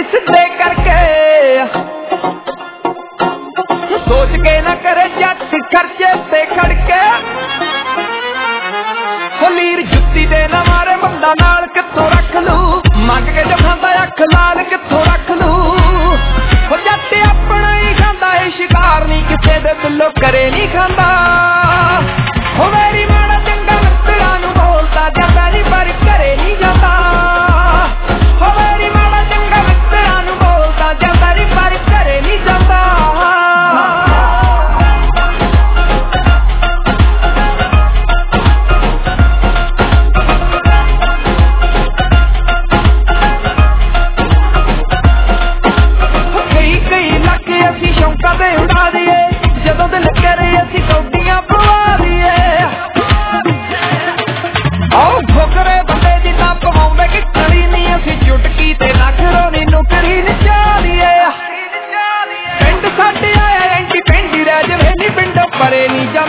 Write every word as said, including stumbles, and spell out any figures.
सीधे करके सोच के ना करे जट खर्चे ते खड़के लीर जुत्ती दे ना मारे बंदा नाल कित्थों रख लू मंग के जो खांदा अख लाल कित्थों रख लू जट अपना ही खांदा है शिकार नहीं किसे दे दिलों करे नहीं खांदा हो मेरी माड़ा चंगा मित्रा नू बोलदा जांदा नहीं पर करे नहीं जांदा हो मेरी माड़ा चंगा मित्रा नू बोलदा जांदा नहीं पर करे नहीं जांदा परे नहीं